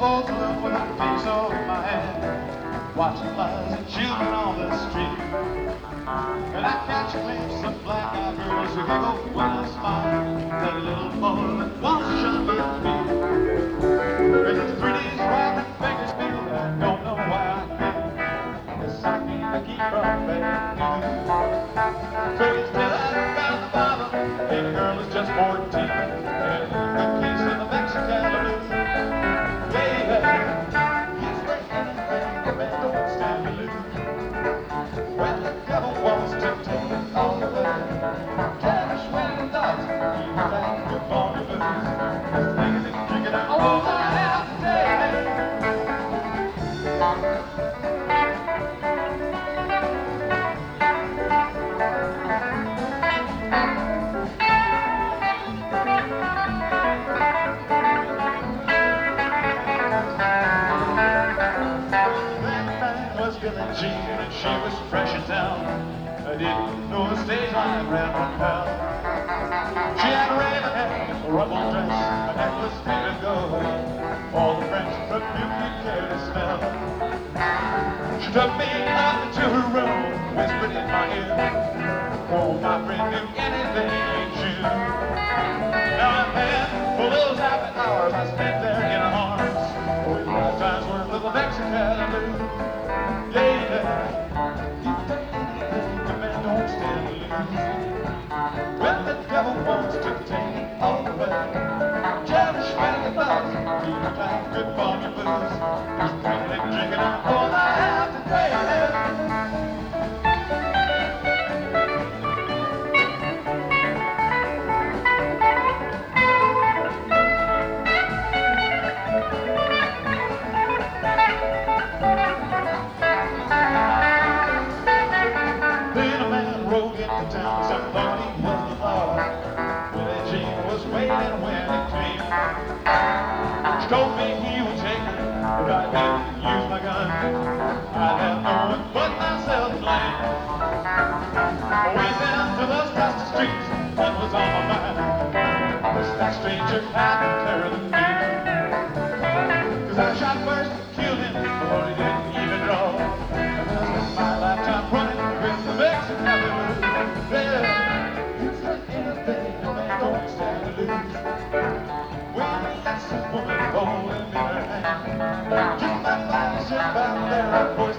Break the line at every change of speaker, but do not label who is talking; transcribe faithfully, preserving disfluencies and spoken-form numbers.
folks look with a piece of my hand, watching flies and children on the street. And I catch a glimpse of black-eyed girls who giggle when I smile. That little boy that wants to shut my feet. And it's three days right in Bakersfield, I don't know why I feel. Guess I can't keep from bad news. So instead I found the Bible, and the girl is just fourteen. And the case of the Mexican blues. Yeah, he's the anything the man don't stand to lose. When the devil wants to take all the way, cash when he does, he's back with all the blues. Just thinking and drinking out all I have today. Billie Jean, and she was fresh in town. I didn't know the stage line ran from town. She had a raven hair, a rumpled dress, a necklace made of gold. All the French perfume cared to smell. She took me up into her room, whispered in my ear, oh, my friend knew anything ain't you. Now and then, for those happy hours I spent there in her arms, oh, it was times worth of the Mexican blues. Yeah, yeah, you take anything, the man don't stand to lose. When the devil wants to take it all away, cherish when it does, keep your time good for your booze. Just drinking and drinking out all I have to take. Town, some thought he was the law. Billie Jean was waiting when it came. She told me he would take her, but I didn't use my gun. I'd have no one but myself to blame. Way down to those dusty streets, what was on my mind? Wish that stranger hadn't carried the fear. Cause I shot first, killed him before he didn't even draw. And I spent my lifetime running with the Mexican blues. When he lets his woman hold him in her hand, just like flashes out there.